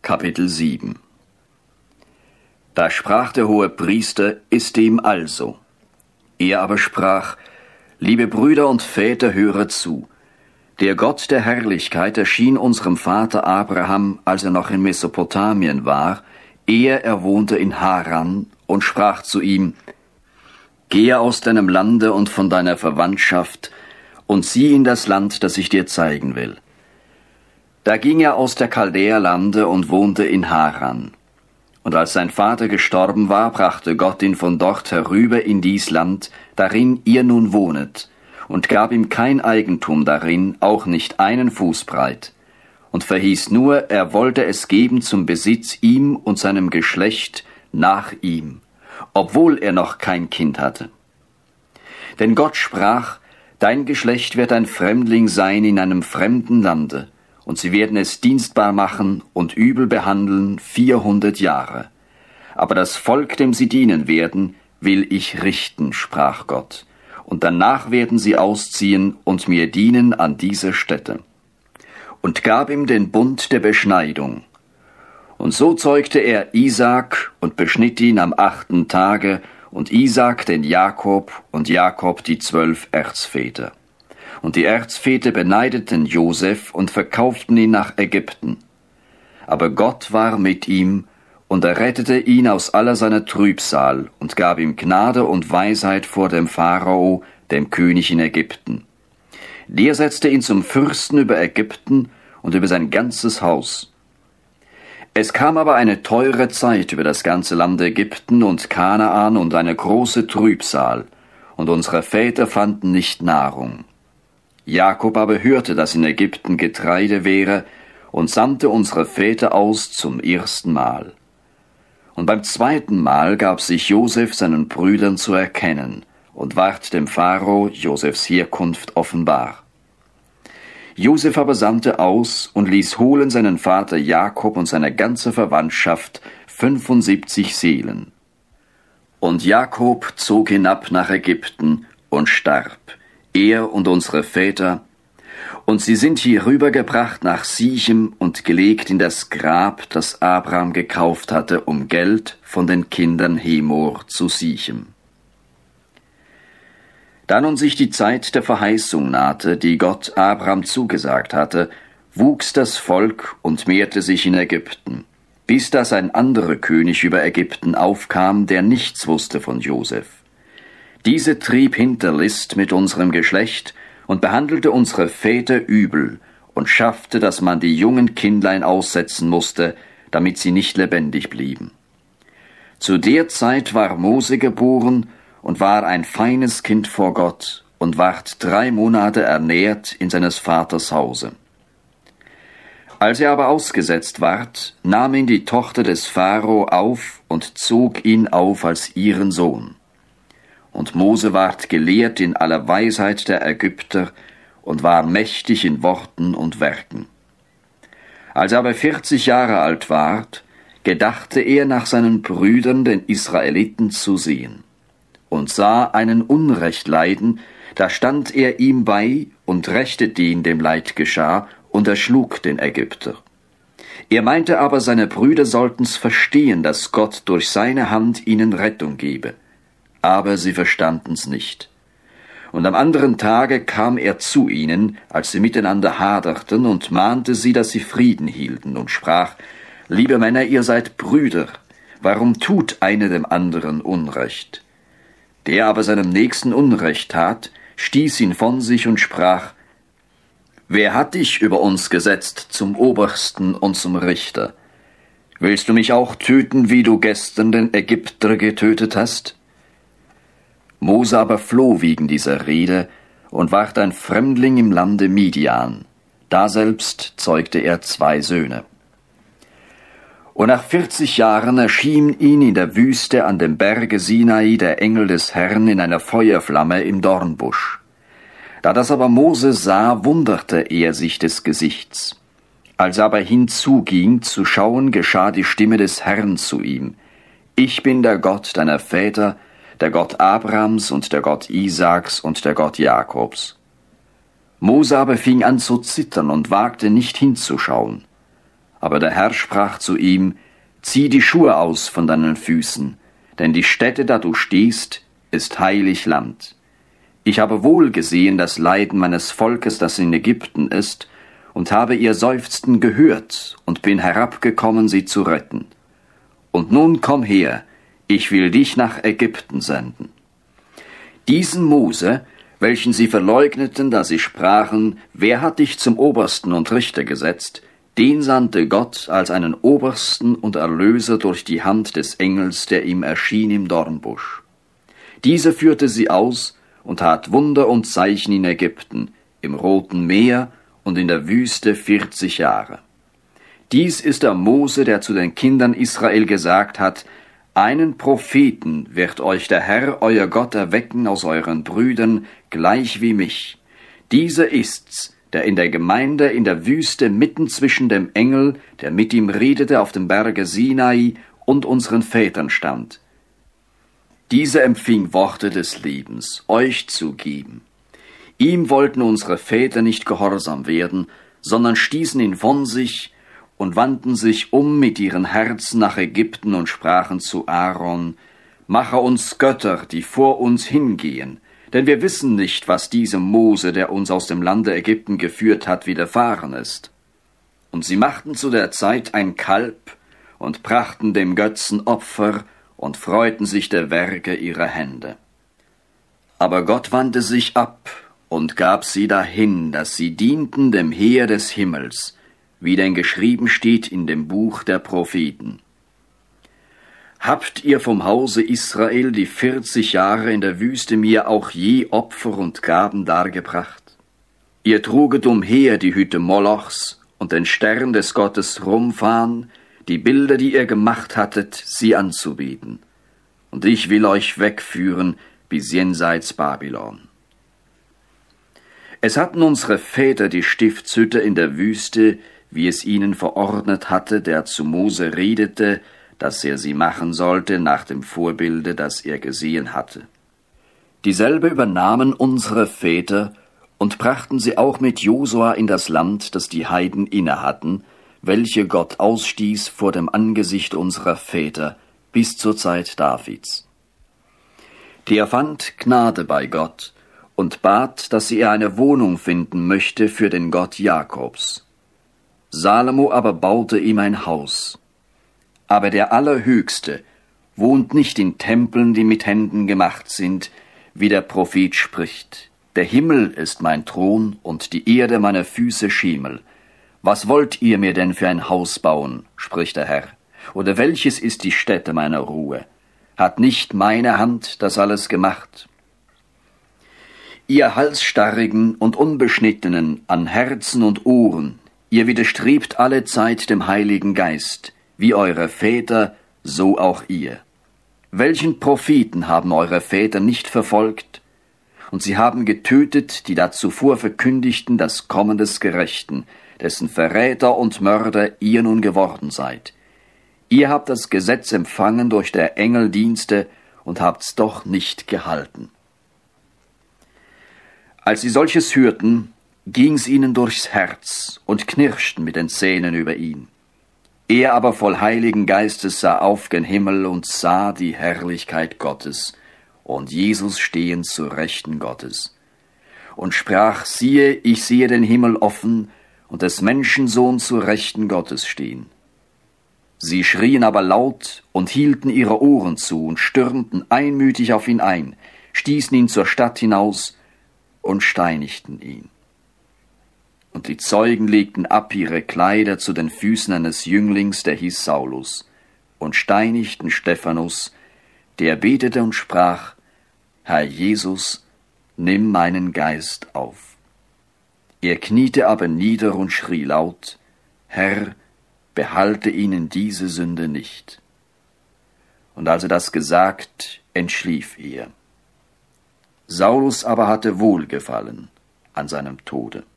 Kapitel 7. Da sprach der Hohepriester, ist dem also. Er aber sprach, liebe Brüder und Väter, höret zu. Der Gott der Herrlichkeit erschien unserem Vater Abraham, als er noch in Mesopotamien war, ehe er wohnte in Haran, und sprach zu ihm, gehe aus deinem Lande und von deiner Verwandtschaft und zieh in das Land, das ich dir zeigen will. Da ging er aus der Chaldäerlande und wohnte in Haran. Und als sein Vater gestorben war, brachte Gott ihn von dort herüber in dies Land, darin ihr nun wohnet, und gab ihm kein Eigentum darin, auch nicht einen Fuß breit, und verhieß nur, er wollte es geben zum Besitz ihm und seinem Geschlecht nach ihm, obwohl er noch kein Kind hatte. Denn Gott sprach, dein Geschlecht wird ein Fremdling sein in einem fremden Lande, und sie werden es dienstbar machen und übel behandeln 400 Jahre. Aber das Volk, dem sie dienen werden, will ich richten, sprach Gott. Und danach werden sie ausziehen und mir dienen an dieser Stätte. Und gab ihm den Bund der Beschneidung. Und so zeugte er Isaak und beschnitt ihn am 8. Tage, und Isaak den Jakob und Jakob die 12 Erzväter. Und die Erzväter beneideten Josef und verkauften ihn nach Ägypten. Aber Gott war mit ihm, und er rettete ihn aus aller seiner Trübsal und gab ihm Gnade und Weisheit vor dem Pharao, dem König in Ägypten. Der setzte ihn zum Fürsten über Ägypten und über sein ganzes Haus. Es kam aber eine teure Zeit über das ganze Land Ägypten und Kanaan und eine große Trübsal, und unsere Väter fanden nicht Nahrung. Jakob aber hörte, dass in Ägypten Getreide wäre, und sandte unsere Väter aus zum 1. Mal. Und beim 2. Mal gab sich Josef seinen Brüdern zu erkennen, und ward dem Pharao Josefs Herkunft offenbar. Josef aber sandte aus und ließ holen seinen Vater Jakob und seine ganze Verwandtschaft 75 Seelen. Und Jakob zog hinab nach Ägypten und starb, er und unsere Väter, und sie sind hierübergebracht nach Sichem und gelegt in das Grab, das Abraham gekauft hatte, um Geld von den Kindern Hemor zu Sichem. Da nun sich die Zeit der Verheißung nahte, die Gott Abraham zugesagt hatte, wuchs das Volk und mehrte sich in Ägypten, bis dass ein anderer König über Ägypten aufkam, der nichts wusste von Josef. Diese trieb Hinterlist mit unserem Geschlecht und behandelte unsere Väter übel und schaffte, dass man die jungen Kindlein aussetzen musste, damit sie nicht lebendig blieben. Zu der Zeit war Mose geboren und war ein feines Kind vor Gott und ward 3 Monate ernährt in seines Vaters Hause. Als er aber ausgesetzt ward, nahm ihn die Tochter des Pharao auf und zog ihn auf als ihren Sohn. Und Mose ward gelehrt in aller Weisheit der Ägypter und war mächtig in Worten und Werken. Als er aber 40 Jahre alt ward, gedachte er nach seinen Brüdern, den Israeliten, zu sehen, und sah einen Unrecht leiden, da stand er ihm bei und rächte den dem Leid geschah, und erschlug den Ägypter. Er meinte aber, seine Brüder sollten's verstehen, dass Gott durch seine Hand ihnen Rettung gebe. Aber sie verstanden's nicht. Und am anderen Tage kam er zu ihnen, als sie miteinander haderten, und mahnte sie, dass sie Frieden hielten, und sprach, liebe Männer, ihr seid Brüder, warum tut einer dem anderen Unrecht? Der aber seinem Nächsten Unrecht tat, stieß ihn von sich und sprach, wer hat dich über uns gesetzt zum Obersten und zum Richter? Willst du mich auch töten, wie du gestern den Ägypter getötet hast? Mose aber floh wegen dieser Rede und ward ein Fremdling im Lande Midian. Daselbst zeugte er 2 Söhne. Und nach 40 Jahren erschien ihn in der Wüste an dem Berge Sinai der Engel des Herrn in einer Feuerflamme im Dornbusch. Da das aber Mose sah, wunderte er sich des Gesichts. Als er aber hinzuging, zu schauen, geschah die Stimme des Herrn zu ihm. Ich bin der Gott deiner Väter, der Gott Abrahams und der Gott Isaaks und der Gott Jakobs. Mose aber fing an zu zittern und wagte nicht hinzuschauen. Aber der Herr sprach zu ihm, zieh die Schuhe aus von deinen Füßen, denn die Stätte, da du stehst, ist heilig Land. Ich habe wohl gesehen das Leiden meines Volkes, das in Ägypten ist, und habe ihr Seufzen gehört und bin herabgekommen, sie zu retten. Und nun komm her, ich will dich nach Ägypten senden. Diesen Mose, welchen sie verleugneten, da sie sprachen, wer hat dich zum Obersten und Richter gesetzt, den sandte Gott als einen Obersten und Erlöser durch die Hand des Engels, der ihm erschien im Dornbusch. Dieser führte sie aus und tat Wunder und Zeichen in Ägypten, im Roten Meer und in der Wüste 40 Jahre. Dies ist der Mose, der zu den Kindern Israel gesagt hat, einen Propheten wird euch der Herr, euer Gott, erwecken aus euren Brüdern, gleich wie mich. Dieser ist's, der in der Gemeinde in der Wüste mitten zwischen dem Engel, der mit ihm redete auf dem Berge Sinai, und unseren Vätern stand. Dieser empfing Worte des Lebens, euch zu geben. Ihm wollten unsere Väter nicht gehorsam werden, sondern stießen ihn von sich und wandten sich um mit ihren Herzen nach Ägypten und sprachen zu Aaron, mache uns Götter, die vor uns hingehen, denn wir wissen nicht, was diesem Mose, der uns aus dem Lande Ägypten geführt hat, widerfahren ist. Und sie machten zu der Zeit ein Kalb und brachten dem Götzen Opfer und freuten sich der Werke ihrer Hände. Aber Gott wandte sich ab und gab sie dahin, dass sie dienten dem Heer des Himmels, wie denn geschrieben steht in dem Buch der Propheten. Habt ihr vom Hause Israel die 40 Jahre in der Wüste mir auch je Opfer und Gaben dargebracht? Ihr truget umher die Hütte Molochs und den Stern des Gottes Rumfan, die Bilder, die ihr gemacht hattet, sie anzubeten. Und ich will euch wegführen bis jenseits Babylon. Es hatten unsere Väter die Stiftshütte in der Wüste, wie es ihnen verordnet hatte, der zu Mose redete, dass er sie machen sollte nach dem Vorbilde, das er gesehen hatte. Dieselbe übernahmen unsere Väter und brachten sie auch mit Josua in das Land, das die Heiden innehatten, welche Gott ausstieß vor dem Angesicht unserer Väter bis zur Zeit Davids. Der fand Gnade bei Gott und bat, dass er eine Wohnung finden möchte für den Gott Jakobs. Salomo aber baute ihm ein Haus. Aber der Allerhöchste wohnt nicht in Tempeln, die mit Händen gemacht sind, wie der Prophet spricht. Der Himmel ist mein Thron und die Erde meine Füße Schemel. Was wollt ihr mir denn für ein Haus bauen, spricht der Herr? Oder welches ist die Stätte meiner Ruhe? Hat nicht meine Hand das alles gemacht? Ihr Halsstarrigen und Unbeschnittenen an Herzen und Ohren, ihr widerstrebt alle Zeit dem Heiligen Geist, wie eure Väter, so auch ihr. Welchen Propheten haben eure Väter nicht verfolgt? Und sie haben getötet, die da zuvor verkündigten, das Kommen des Gerechten, dessen Verräter und Mörder ihr nun geworden seid. Ihr habt das Gesetz empfangen durch der Engeldienste und habt's doch nicht gehalten. Als sie solches hörten, ging's ihnen durchs Herz und knirschten mit den Zähnen über ihn. Er aber voll Heiligen Geistes sah auf gen Himmel und sah die Herrlichkeit Gottes und Jesus stehen zu Rechten Gottes. Und sprach, siehe, ich sehe den Himmel offen und des Menschensohn zu Rechten Gottes stehen. Sie schrien aber laut und hielten ihre Ohren zu und stürmten einmütig auf ihn ein, stießen ihn zur Stadt hinaus und steinigten ihn. Und die Zeugen legten ab ihre Kleider zu den Füßen eines Jünglings, der hieß Saulus, und steinigten Stephanus, der betete und sprach, Herr Jesus, nimm meinen Geist auf. Er kniete aber nieder und schrie laut, Herr, behalte ihnen diese Sünde nicht. Und als er das gesagt, entschlief er. Saulus aber hatte Wohlgefallen an seinem Tode.